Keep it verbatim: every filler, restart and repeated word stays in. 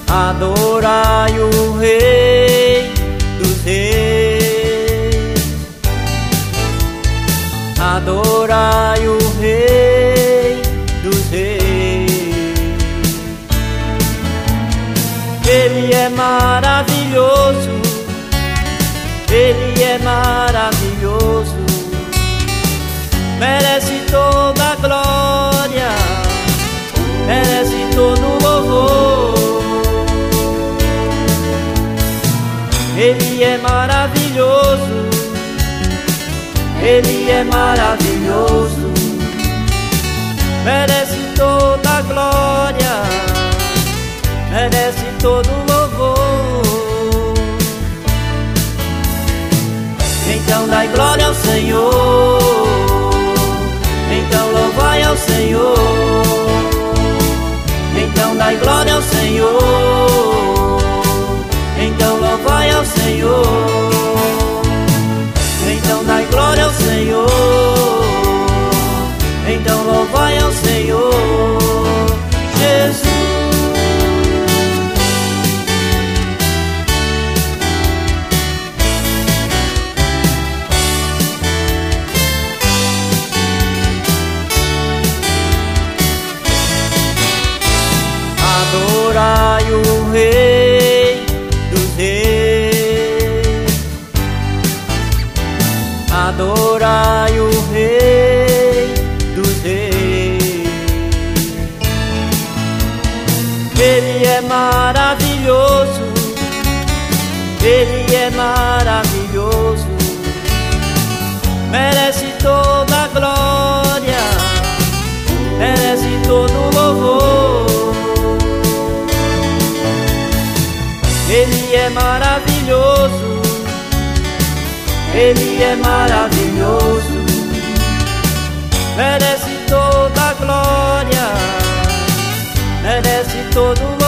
Adorai o Rei dos Reis, adorai o Rei dos Reis. Ele é maravilhoso, Ele é maravilhoso, merece toda a glória, merece todo o louvor. Ele é maravilhoso, Ele é maravilhoso, merece toda a glória, merece todo o louvor. Então dai glória ao Senhor, então louvai ao Senhor. Então dai glória ao Senhor, então louvai ao Senhor. Então dai glória ao Senhor, então louvai ao Senhor. Jesus. Adorai o Rei dos Reis, adorai o Rei dos Reis. Ele é maravilhoso, Ele é maravilhoso, merece toda a glória, merece todo o louvor. Ele é maravilhoso, Ele é maravilhoso, merece toda a glória, merece todo o louvor.